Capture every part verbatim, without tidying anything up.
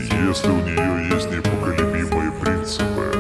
Если у нее есть непоколебимые принципы,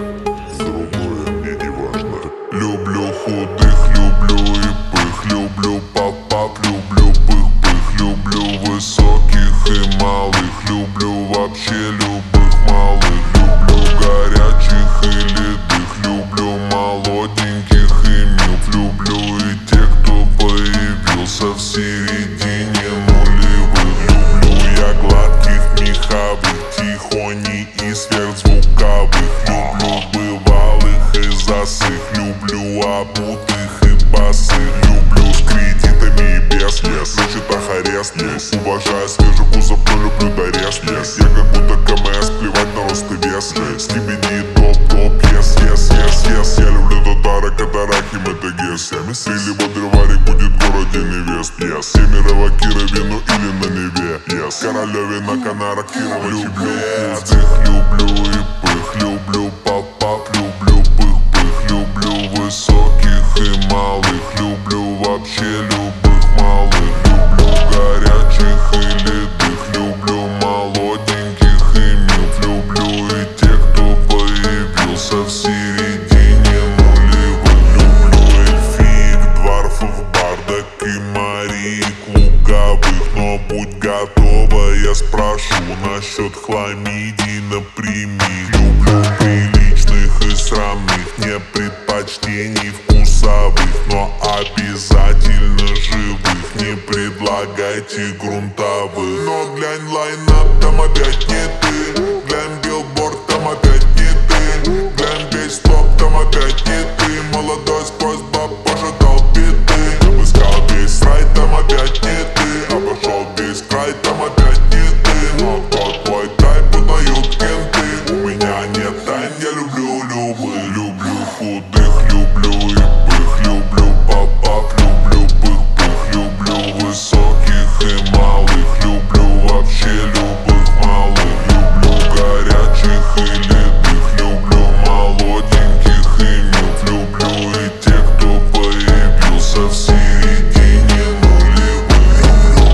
другое мне не важно. Люблю худых, люблю и пых, люблю пап-пап, люблю пых-пых, люблю высоких и малых, люблю вообще любых малых, люблю горячих и ледых, люблю молоденьких и милф, люблю и тех, кто появился в середине нулевых, люблю я гладких, меховых, тихоней и сверхзвуковых, люблю бывалых и засых, люблю обутых и босых, люблю с кредитами и без, yes. На счетах арест, yes. Уважаю свежий кузов, но люблю дорез, yes. Я как будто КМС, плевать на рост и вес, скибиди топ-топ, yes, yes, yes, yes. Я люблю татары, катарахи, метагес. Всеми стрели бодреварик будет в городе невест, yes. Семеро Кира, вину или на Неве, yes. Королеве на Канарах, Кирова, люблю худых, люблю и пых, люблю пап-пап, люблю пых-пых, люблю высоких и малых, люблю вообще любых малых, люблю горячих и ледых, люблю молоденьких и милф, люблю и тех, кто появился в середине нулевых, люблю эльфиек, дварфов, бардак и мариек луговых. Но будь готова, я спрошу насчет хламидий напрямик. Люблю приличных и срамных, не предпочтений вкусовых, но обязательно живых, не предлагайте грунтовых. Но глянь лайнап, там опять не ты, глянь билборд, там опять не ты, глянь весь топ, там опять не ты. Молодой сквозь баб пожидал биты, обыскал весь рай, там опять не ты, обошел весь край, там опять не ты. Но тот твой тайп узнают кенты, у меня нет тайн, я люблю любых. Люблю худых, люблю и пых, люблю пап-пап, люблю пых-пых, люблю высоких и малых, люблю вообще любых малых, люблю горячих и ледых, люблю молоденьких и милф, люблю и тех, кто появился в середине нулевых. Люблю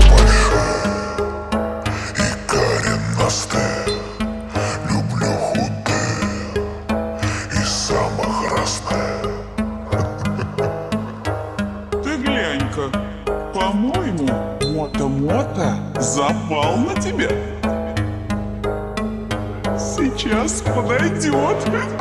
большие и коренастые, люблю худые и самых разных. Ты глянь-ка, по-моему, Мото-Мото запал на тебя. Сейчас подойдет.